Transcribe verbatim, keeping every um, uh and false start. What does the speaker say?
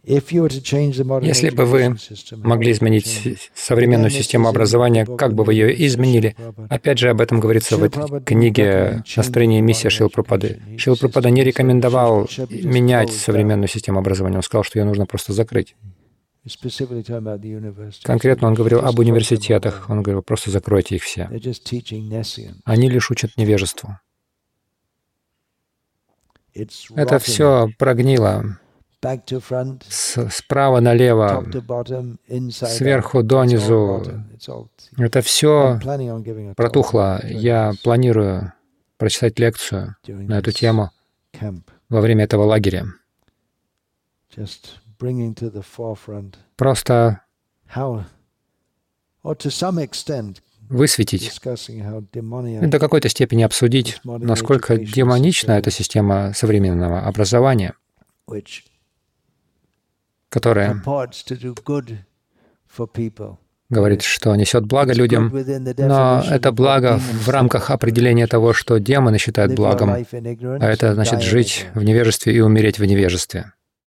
Если бы вы могли изменить современную систему образования, как бы вы ее изменили? Опять же, об этом говорится в этой книге «Настроение и миссия» Шрилы Прабхупады. Шрила Прабхупада не рекомендовал менять современную систему образования. Он сказал, что ее нужно просто закрыть. Конкретно он говорил об университетах. Он говорил, просто закройте их все. Они лишь учат невежеству. Это все прогнило. С, справа налево, сверху донизу. Это все протухло. Я планирую прочитать лекцию на эту тему во время этого лагеря. Просто высветить, до какой-то степени обсудить, насколько демонична эта система современного образования, которая говорит, что несет благо людям, но это благо в рамках определения того, что демоны считают благом, а это значит жить в невежестве и умереть в невежестве.